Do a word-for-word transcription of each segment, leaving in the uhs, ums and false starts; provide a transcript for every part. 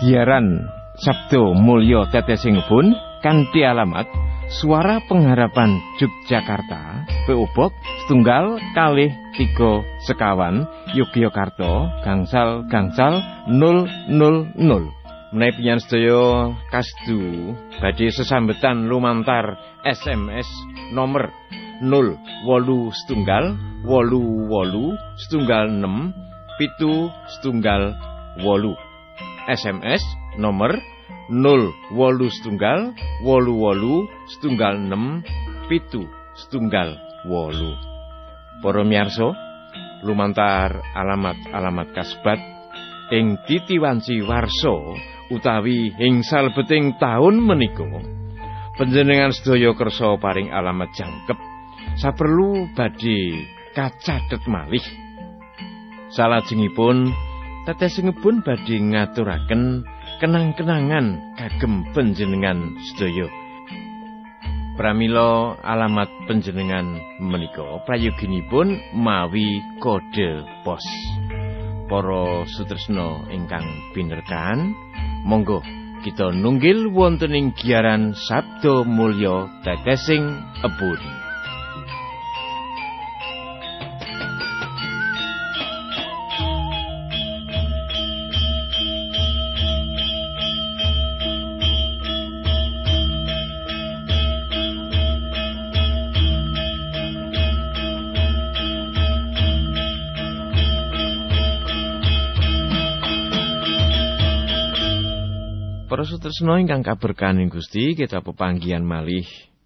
Giaran Sabdo Mulya Tetesing Kebon kanthi alamat Suara Pengharapan Yogyakarta, P O Box setunggal kalih tiga sekawan Yogyakarta gangsal gangsal nol nol nol. Menawi pinjen sedaya kasdu badhe sesambetan lumantar S M S nomor nol wolu setunggal wolu wolu setunggal enam pitu setunggal wolu. S M S nomor nol wolu setunggal wolu wolu setunggal enam pitu setunggal wolu. Para miyarsa, lumantar alamat-alamat kasebat ing titiwanci warsa utawi ing salebeting taun menika panjenengan sedaya kersa paring alamat jangkep saperlu badhe kacathet malih. Salajengipun tetesingipun badhe ngaturaken kenang-kenangan kagem panjenengan sedaya. Pramila alamat panjenengan menika prayoginipun mawi kode pos. Para sutresna ingkang pinerkan, monggo kita nunggil wonten ing giaran Sabdo Mulya Tetesing Kebon. Para sutresna ingkang kaberkahaning Gusti, kita pepanggihan malih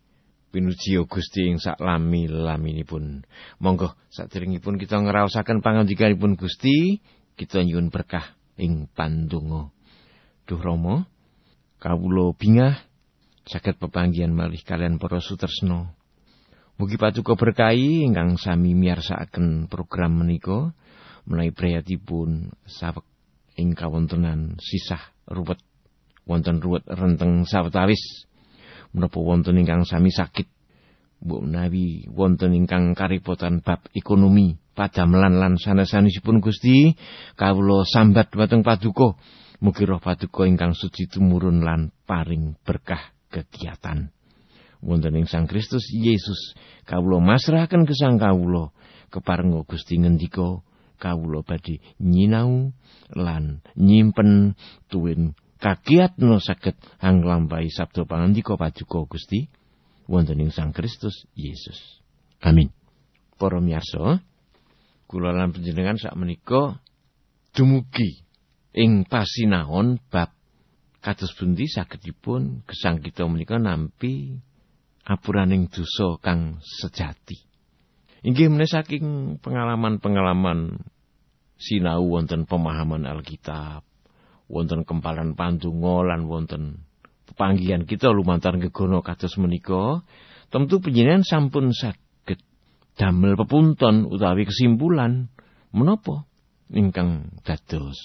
pinuji Gusti ing sak lami-laminipun. Monggo saderengipun kita ngraosaken pangandikanipun Gusti, kita nyuwun berkah ing pandonga. Duh Rama, kawula bingah saged pepanggihan malih kalian para sutresna. Mugi paduka berkahi ingkang sami miyarsakaken program menika menawi priyatipun saweg ing kawontenan sisah ruwet wonten ruwet renteng sawetawis, menapa wonten ingkang sami sakit, mbok menawi wonten ingkang karipotan bab ekonomi, padamelan lan sanes-sanesipun Gusti, kawula sambat dhateng paduka, mugi roh paduka ingkang suci tumurun lan paring berkah kegiatan. Wonten ing Sang Kristus Yesus, kawula masrahaken gesang kawula, keparenga Gusti ngendika, kawula badhe nyinau lan nyimpen tuwin kagiatna saged anglampahi sabda pangandika paduka Gusti wonten ing Sang Kristus Yesus. Amin. Para miyarsa, kula lan panjenengan sakmenika dumugi ing pasinaon bab kados pundi sagedipun gesang kita menika nampi apuraning dosa kang sejati. Inggih menika saking pengalaman-pengalaman sinau wonten pemahaman Alkitab, wonten kempalan pandonga lan wonten pepanggihan kita lumantar gegono kados menika, tentu panjenengan sampun saged damel pepunton utawi kesimpulan menapa ingkang dados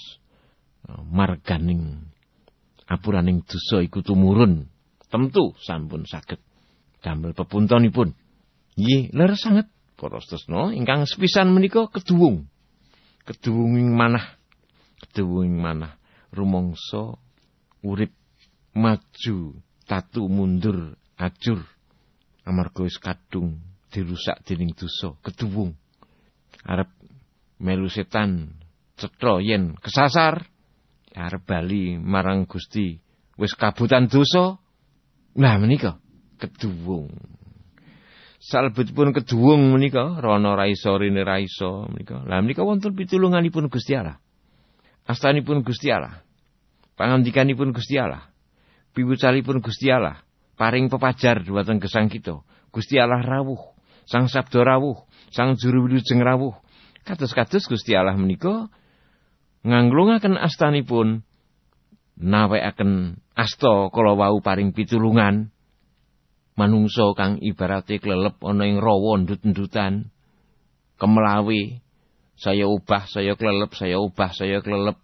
marganing apuraning dosa iku tumurun. Tentu sampun saged damel pepuntonipun. Nggih, leres sanget para sedherek ingkang sepisan menika keduwung. Keduwunging manah, keduwunging manah. Rumangsa urip maju tatu mundur ajur amarga wis kadung dirusak dening dosa, keduwung arep melu setan cetha yen kesasar arep bali marang Gusti wis kabutan dosa. Nah menika keduwung. Salebetipun keduwung menika rana ra isa rene ra isa menika. Lah menika wonten pitulunganipun Gusti Allah. Astanipun Gusti Allah, pangandikanipun Gusti Allah, piwucalipun Gusti Allah, paring pepajar dhumateng gesang kita. Gusti Allah rawuh, Sang Sabda rawuh, Sang Juru Wilujeng rawuh. Kados-kados Gusti Allah menika nganglungaken astanipun, nawekaken asta kala wau paring pitulungan. Manungsa kang ibarate klelep ana ing rawa ndut-ndutan, kemlawe. Saya ubah, saya klelep, saya ubah, saya klelep.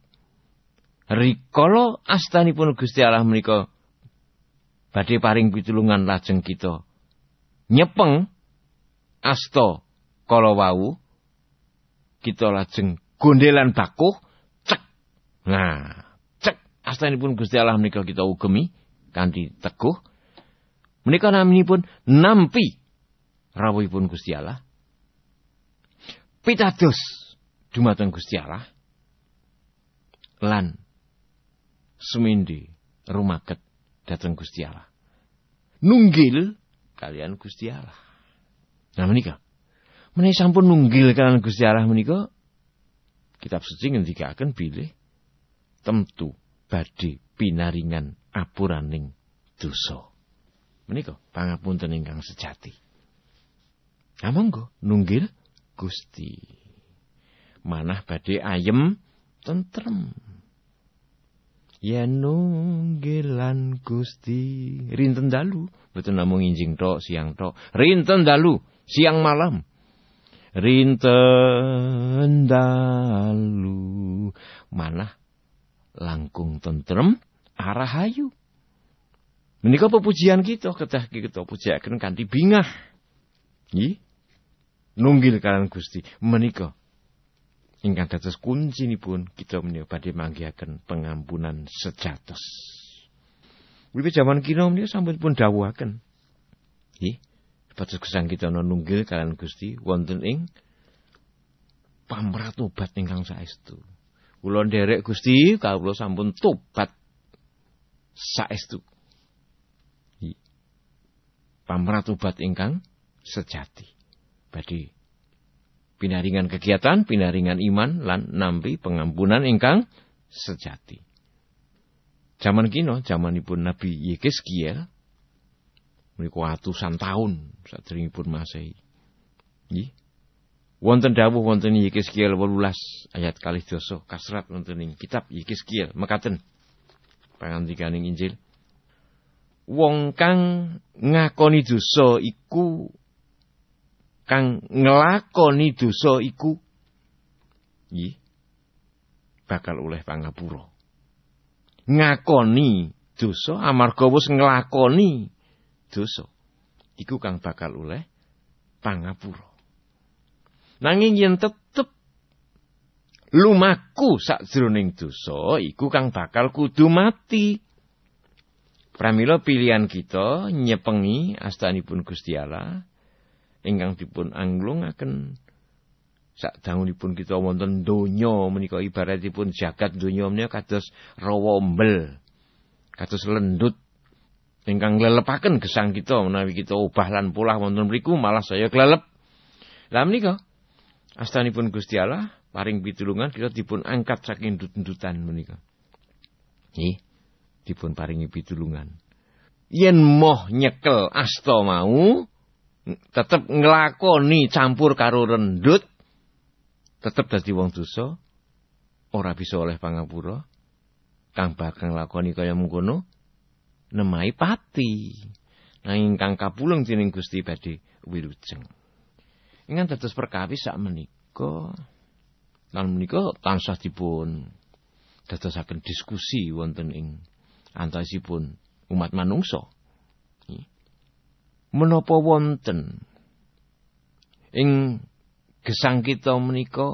Rikala astanipun Gusti Allah menika badhe paring pitulungan lajeng kita nyepeng asta kala wau, kita lajeng gondelan bakuh cek. Nah, cek astanipun Gusti Allah menika kita ugemi kanthi teguh. Menika naminipun nampi rawuhipun Gusti Allah. Pitados dumateng Gusti Allah lan sumindi rumaket dhateng Gusti Allah. Nunggil kalian Gusti Allah. Nah menika, menawi sampun nunggil kalian Gusti Allah menika, kitab suci ngendikaken bilih temtu badhe pinaringan apuraning dosa. Menika pangapunten ingkang sejati. Nah monggo nunggil Gusti. Manah badhe ayem tentrem. Yen nunggilan Gusti rinten dalu, mboten namung injing tok, siang tok. Rinten dalu, siang malam. Rinten dalu manah langkung tentrem arah ayu. Menika pepujian kita kedah kita pujaken kanthi bingah. Nggih. Nunggil kalian Gusti menika ingkang dados kuncinipun kita menika badhe manggihaken pengampunan sejatos. Wiwit jaman kina menika sampun pun dawuhaken. Nggih, pados gesang kita nunggil kalian Gusti wonten ing pamratobat ingkang saestu. Kula nderek Gusti, kawula sampun tobat saestu. Nggih. Pamratobat ingkang sejati. Badhe pinaringan kegiatan, pinaringan iman, lan nampi pengampunan ingkang sejati. Zaman kino, zamanipun Nabi Yekeskiel, menika atusan taun sadèrèngipun Masehi. Nggih. Wonten dawuh wonten Yekeskiel wolulas ayat kalih dasa kasrat wonten ing kitab Yekeskiel mekaten pangandikaning Injil. Wong kang ngakoni dosa iku kang nglakoni dosa iku nggih bakal oleh pangapura. Ngakoni dosa amarga wis nglakoni dosa iku kang bakal oleh pangapura. Nanging yen tetep lumaku sakjroning dosa iku kang bakal kudu mati. Pramila pilihan kita nyepengi astanipun Gusti Allah ingkang dipun anglungaken sadangunipun kita wonten donya menika ibaratipun jagat donya menika kados rawa ombel, kados lendut ingkang nglelepaken gesang kita menawi kita obah lan polah wonten mriku malah saya klelep. Lah menika astanipun Gusti Allah paring pitulungan kita dipun angkat saking ndut-ndutan menika. Nggih, dipun paringi pitulungan. Yen moh nyekel asta mau tetep nglakoni campur karo rendut, tetep dadi wong dosa, ora bisa oleh pangapura, kang bakal nglakoni kaya mengkono nemai pati. Nanging kang kapulung dening Gusti badhe wilujeng. Ingkang dados perkawis sak menika, lan menika tansah dipun dadosaken diskusi wonten ing antawisipun umat manungsa. Menapa wonten ing gesang kita menika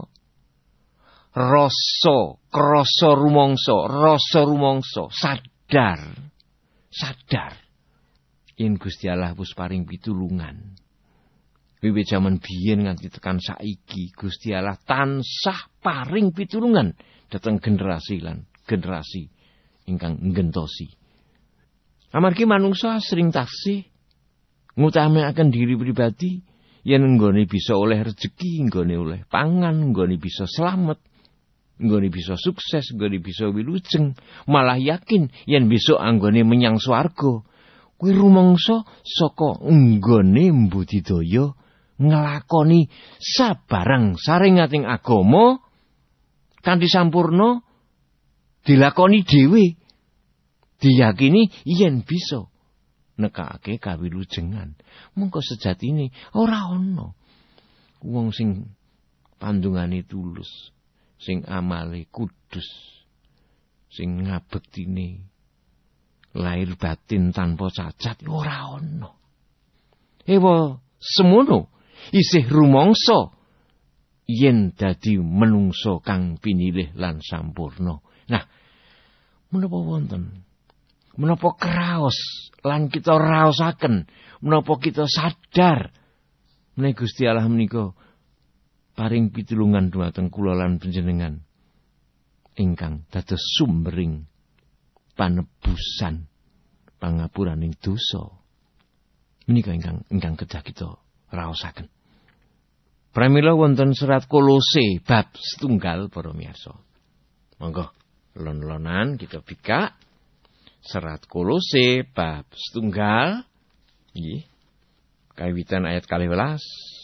rasa krasa rumangsa, rasa rumangsa sadar sadar yen Gusti Allah wis paring pitulungan. Wiwit jaman biyen nganti tekan saiki Gusti Allah tansah paring pitulungan dhateng generasi lan generasi ingkang nggentosi. Amargi manungsa sering taksih ngutamaken diri pribadi yen nggone bisa oleh rejeki, nggone oleh pangan, nggone bisa slamet, nggone bisa sukses, nggone bisa wilujeng, malah yakin yen besok anggone menyang swarga. Kuwi rumangsa saka nggone mbudidaya nglakoni sabarang sarengating agama kanthi sampurna dilakoni dhewe, diyakini yen bisa nekake kawilujengan. Mengko sejatine ora ana wong sing pandungane tulus, sing amale kudus, sing ngabektine lahir batin tanpa cacat, ora ana. Ewa semono isih rumangsa yen dadi menungso kang pinilih lan sampurna. Nah, menapa wonten? Menapa kraos lan kita raosaken, menapa kita sadar menawi Gusti Allah menika paring pitulungan dhumateng kula lan panjenengan ingkang dados sumbering panebusan pangapuraning dosa. Menika ingkang ingkang kedah kita raosaken. Pramila wonten serat Kolose bab setunggal para miyarsa. Monggo lon-lonan kita bikak serat Kolose bab setunggal nggih kawitan ayat kalih welas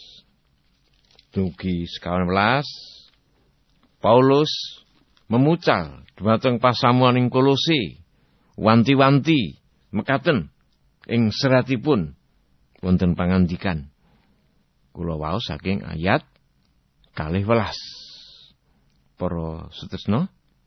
dumugi sekawan welas. Paulus memucal dhumateng pasamuaning Kolose wanti-wanti mekaten ing seratipun wonten pangandikan kula waos saking ayat kalih welas. Para sutresna,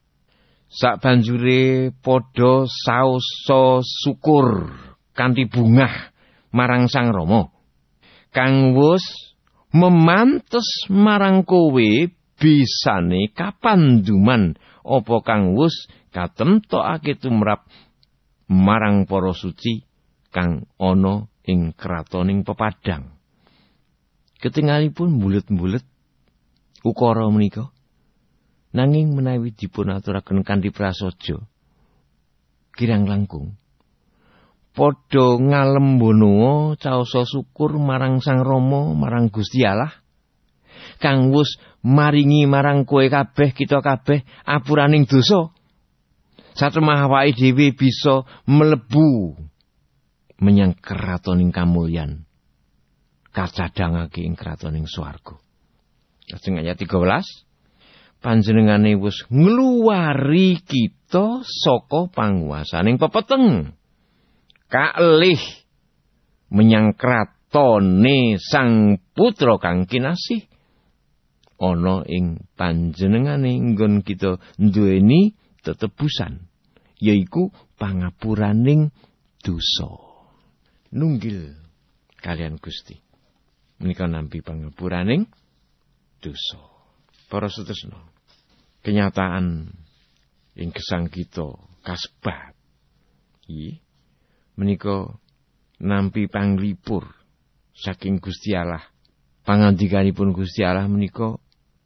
sabanjure padha saosa syukur kanthi bungah marang Sang Rama kang wus memantes marang kowe bisane kapanduman apa kang wus katemtokake tumrap marang para suci kang ana ing kratoning pepadang. Ketingalipun mbulet-mbulet ukara menika nanging menawi dipun aturaken kanthi prasaja kirang langkung padha ngalembono caosa syukur marang Sang Rama marang Gusti Allah kang wus maringi marang kowe kabeh kita kabeh apuraning dosa satemah awake dhewe bisa mlebu menyang kratoning kamulyan kacadhangake ing kratoning swarga. Lajeng ayat tiga belas panjenengane wis ngluwari kita saka panguwasaning pepeteng kalih menyang kratone Sang Putra kang kinasih ana ing panjenengane nggon kita duweni tetebusan yaiku pangapuraning dosa. Nunggil kalian Gusti menika nampi pangapuraning dosa. Para sutresna, kenyataan ing gesang kita kasebat iki menika nampi panglipur saking Gusti Allah. Pangandikanipun Gusti Allah menika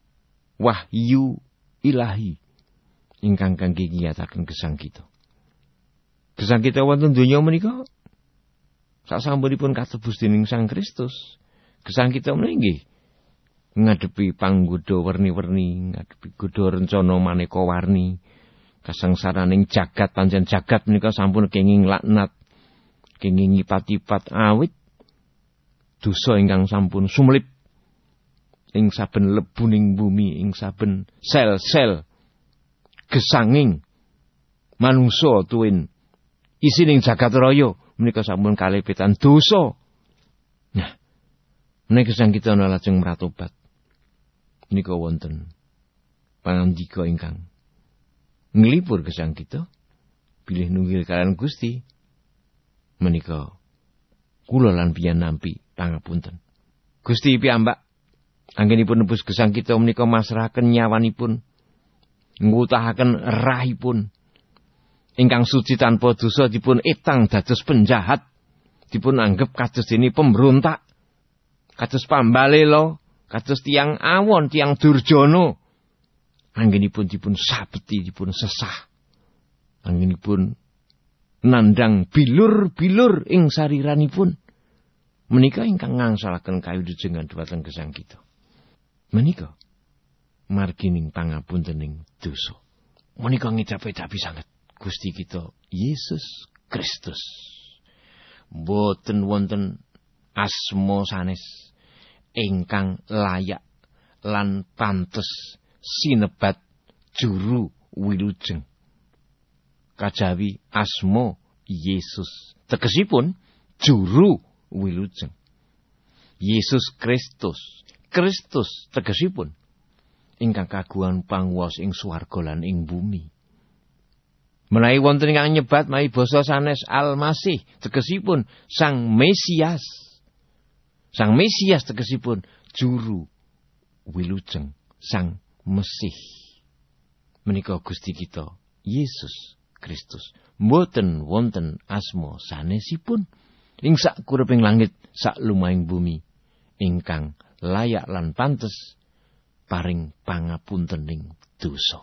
wahyu ilahi ingkang kangge ngiyataken gesang kita. Gesang kita wonten donya menika sasampunipun katebus dening Sang Kristus. Gesang kita menika ngadepi panggoda werni-werni, ngadepi godha rencana maneka warni, kasangsaraning jagat pancen jagat menika sampun kenging laknat, kenging ipat-ipat awit dosa ingkang sampun sumlip ing saben lebuning bumi, ing saben sel-sel gesanging manungsa tuwin isining jagat raya menika sampun kalepetan dosa. Nah, menika gesang kita lajeng mratobat. Menika wonten pangandika ingkang nglipur gesang kita bilih nunggil kalian Gusti menika kula lan piyan nampi pangapunten. Gusti piyambak anggenipun nebus gesang kita menika masrahaken nyawanipun ngutahaken rahipun ingkang suci tanpa dosa dipun etang dados penjahat, dipun anggep kados dene pemberontak, kados pambalela, kados tiang awon, tiang durjana. Anggenipun dipun sabeti, dipun sesah. Anggenipun nandang bilur-bilur ing sariranipun. Menika ingkang ngangsalaken kawujudengan dhumateng gesang kita. Menika margining pangapuntening dosa. Menika ngicape-capi sanget Gusti kita Yesus Kristus. Boten wonten asma sanes ingkang layak lan pantes sinebat juru wilujeng kajawi asma Yesus tegesipun juru wilujeng. Yesus Kristus, Kristus tegesipun ingkang kagungan panguwas ing swarga lan ing bumi. Menawi wonten ingkang nyebat mawi basa sanes Al-Masih tegesipun Sang Mesias. Sang Mesias tegesipun juru wilujeng, Sang Mesih. Menika Gusti kita Yesus Kristus. Mboten wonten asma sanesipun ing sakureping langit sak lumahing bumi ingkang layak lan pantes paring pangapuntening dosa.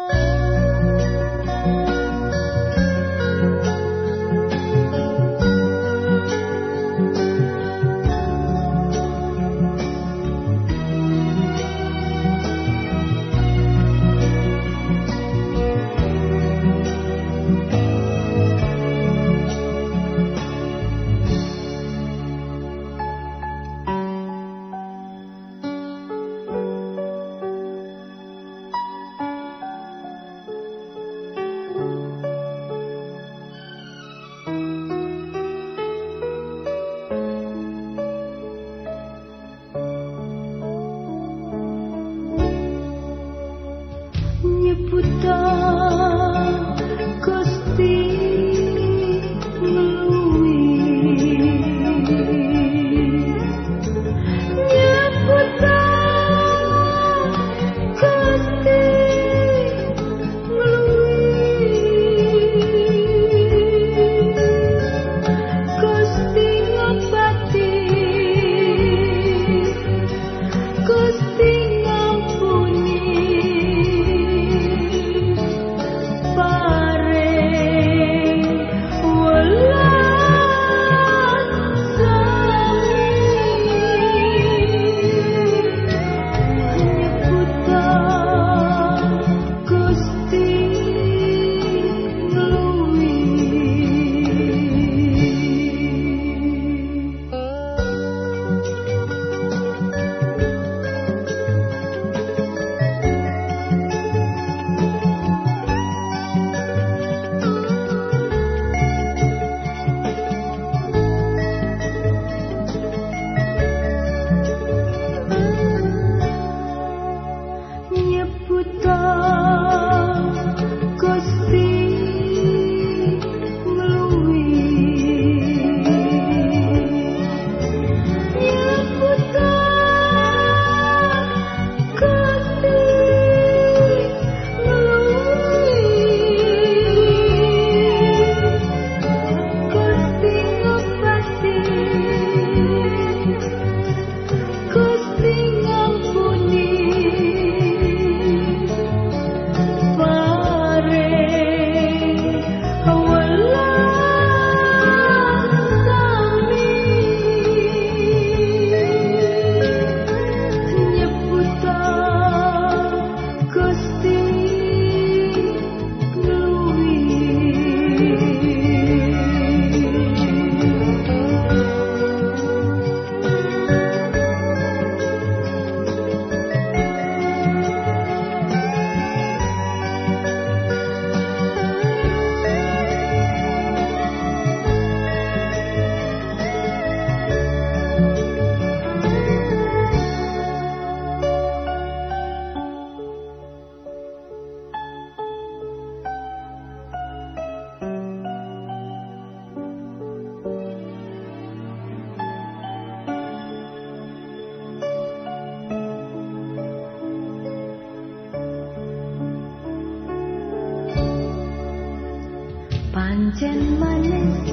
Pancen manis,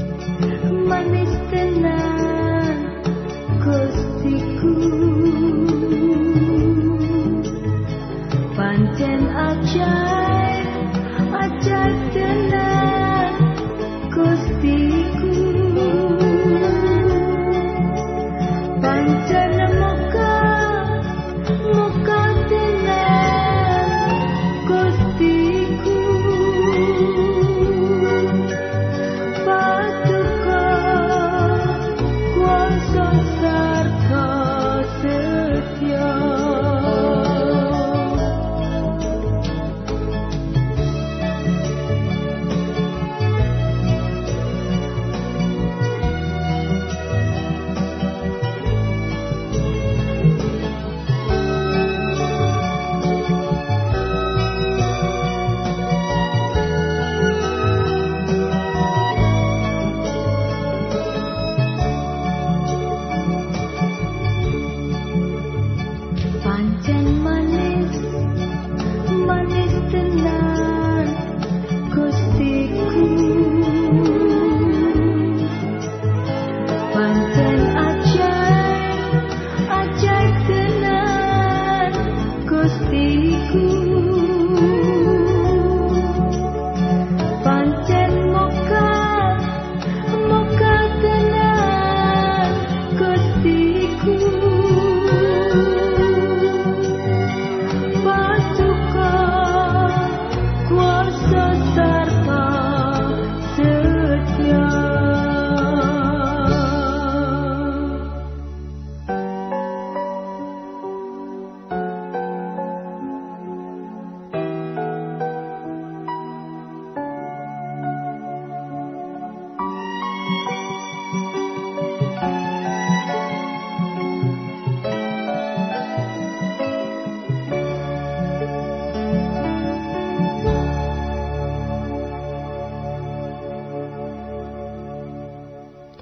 manis tenan Gustiku. Pancen ajaib, ajaib tenan Gustiku. Pancen muka, muka tenan Gustiku.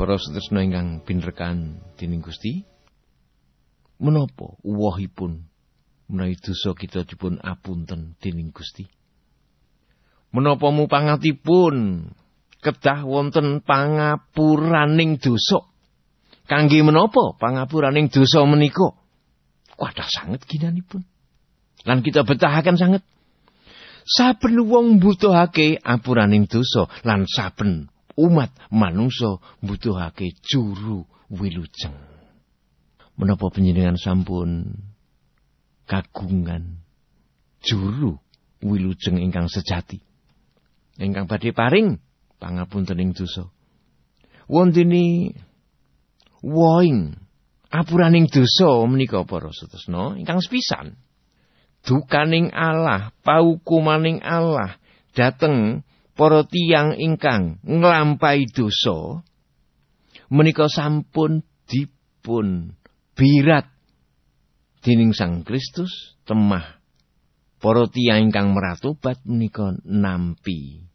Para setresna ingkang pinrekan dening Gusti, menapa uwahipun menawi dosa kita dipun apunten dening Gusti? Menapa mupangatipun kedah wonten pangapuraning dosa? Kangge menapa pangapuraning dosa menika? Kathah sanget ginanipun. Lan kita betahaken sanget. Saben wong mbutuhake apuraning dosa lan saben umat manungsa mbutuhake juru wilujeng. Menapa panjenengan sampun kagungan juru wilujeng ingkang sejati, ingkang badhe paring pangapuntening dosa? Wontene woing apuraning dosa menika para setresna ingkang sepisan. Dukaning Allah, paukumaning Allah dhateng para tiyang ingkang nglampahi dosa menika sampun dipun birat dening Sang Kristus temah para tiyang ingkang meratobat menika nampi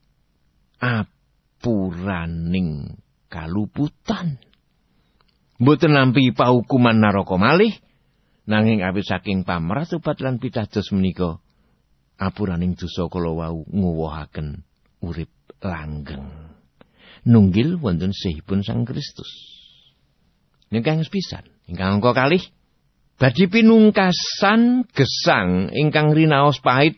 apuraning kaluputan. Mboten nampi paukuman naraka malih, nanging awit saking pamratobat lan pitados menika apuraning dosa kala wau nguwuhaken urip langgeng nunggil wonten sihipun Sang Kristus. Ingkang sepisan, ingkang angka kalih badhe pinungkasan gesang ingkang rinaos pahit,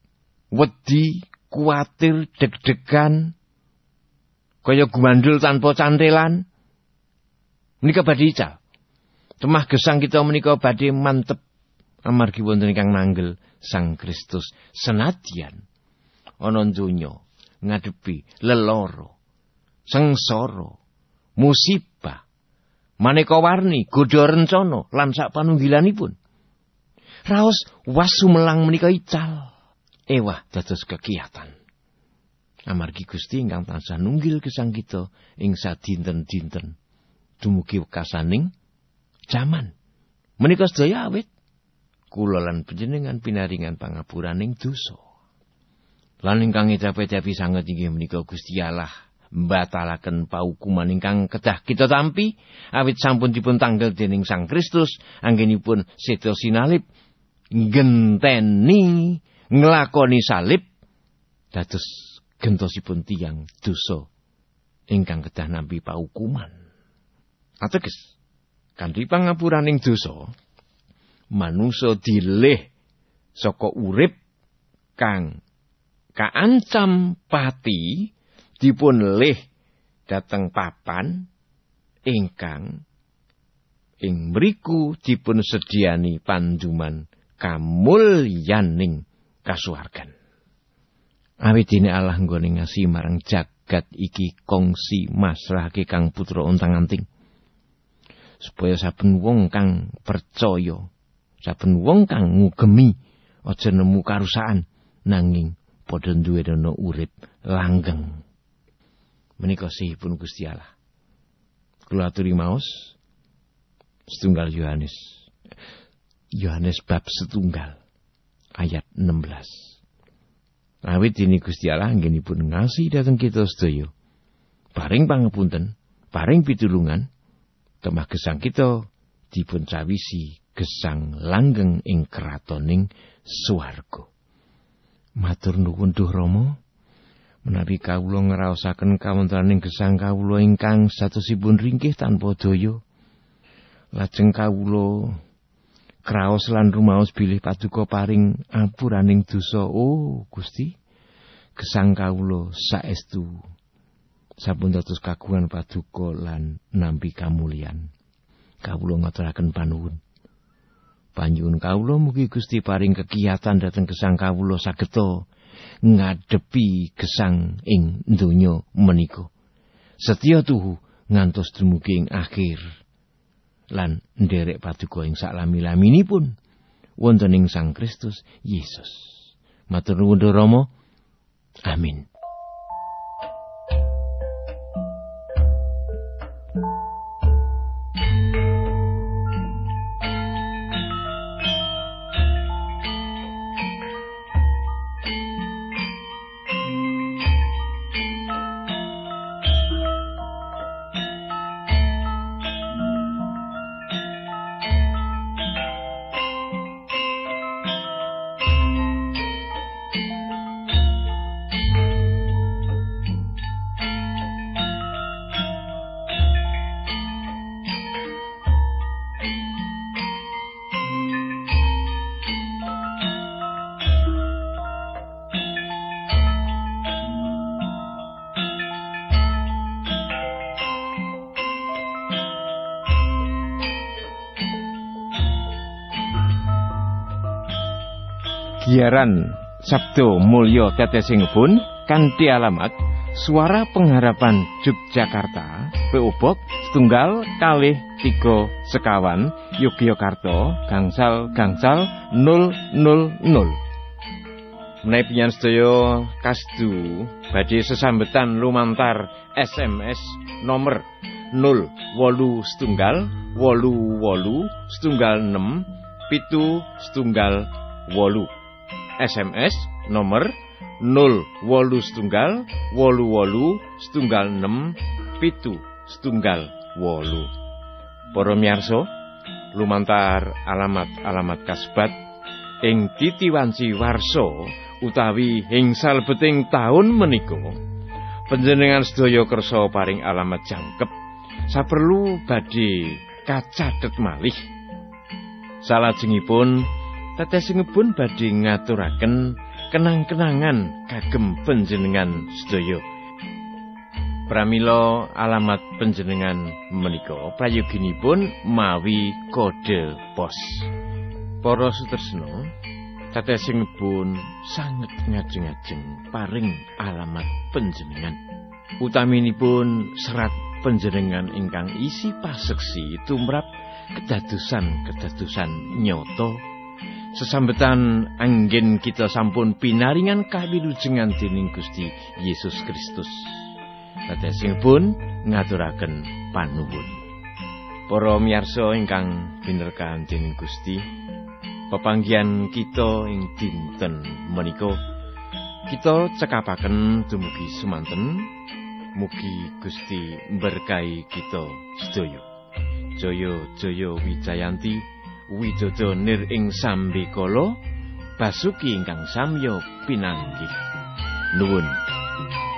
wedi, kuwatir, deg-degan, kaya gumandul tanpa cantelan. Menika badhe ical. Temah gesang kita menika badhe mantep amargi wonten ingkang nanggel Sang Kristus senadyan ana donya ngadepi lelara, sengsara, musibah, maneka warni, godha rencana lan sak panunggilanipun. Raos wasumelang menika ical ewah dados kekiyatan. Amargi Gusti ingkang tansah nunggil gesang kita ing sadinten-dinten dumugi wekasaning jaman. Menika sedaya awit kula lan panjenengan pinaringan pangapuraning dosa. Lan ingkang edapi-edapi sanget inggih menika Gusti Allah mbatalaken paukuman ingkang kedah kita tampi awit sampun dipun tanggel dening Sang Kristus anggenipun seda sinalib ngenteni nglakoni salib dados gentosipun tiyang dosa ingkang kedah nampi paukuman. Ateges kanthi pangapuraning dosa manungsa dilih saka urip kang kaancam pati dipun lih dhateng papan ingkang ing mriku dipun sediani panduman kamulyaning kasuwargan. Awit dene Allah nggone ngasi marang jagat iki kongsi masrahake Kang Putra ontang-anting. Supaya saben wong kang percaya, saben wong kang ngugemi aja nemu karusaan nanging padha duwe dana urip langgeng. Menika sihipun Gusti Allah. Kula aturi maos setunggal Yohanes. Yohanes bab setunggal ayat enam belas. Awit dene Gusti Allah anggenipun ngasihi dhateng kita sedaya. Paring pangapunten, paring pitulungan temah gesang kita dipun cawisi gesang langgeng ing kratoning swarga. Matur nuwun Duh Rama, menawi kawula ngraosaken kawontenaning gesang kawula ingkang satosipun ringkih tanpa daya, lajeng kawula kraos lan rumaos bilih paduka paring apuraning dosa. Oh Gusti, gesang kawula saestu sampun dados kagungan paduka lan nampi kamulyan. Kawula ngaturaken panuwun. Panjenengan kawula mugi Gusti paring kekiyatan dhateng gesang kawula sageta ngadepi gesang ing donya menika. Setya tuhu ngantos dumugi ing akhir lan nderek paduka ing saklami-laminipun wonten ing Sang Kristus Yesus. Matur nuwun Rama. Amin. Giaran Sabdo Mulya tetesingipun kanthi alamat Suara Pengharapan Yogyakarta, P O Box setunggal kalih tiga sekawan Yogyakarta gangsal-gangsal nol nol nol. Menawi panjenengan sedaya kasdu badhe sesambetan lumantar S M S nomor nol wolu setunggal wolu wolu setunggal enam pitu setunggal wolu. S M S nomor nol wolu setunggal wolu wolu setunggal enam pitu setunggal wolu. Para miyarsa, lumantar alamat-alamat kasebat ing titiwanci warsa utawi ing salebeting taun menika, panjenengan sedaya kersa paring alamat jangkep saperlu badhe kacathet malih. Salajengipun tetesingipun badhe ngaturaken kenang-kenangan kagem panjenengan sedaya. Pramila alamat panjenengan menika prayoginipun mawi kode pos. Para sutresna, tetesingipun sanget ngajeng-ajeng paring alamat panjenengan. Utaminipun serat panjenengan ingkang isi paseksi tumrap kedadosan-kedadosan nyata. Sesambetan anggen kita sampun pinaringan kawilujengan dening Gusti Yesus Kristus. Tetesingipun ngaturaken panuwun. Para miyarsa ingkang binerkahan dening Gusti, pepanggihan kita ing dinten menika kita cekapaken dumugi semanten. Mugi Gusti mberkahi kita sedaya. Jaya jaya Wijayanti Widodo nir ing sambikala basuki ingkang samya pinanggih. Nuwun.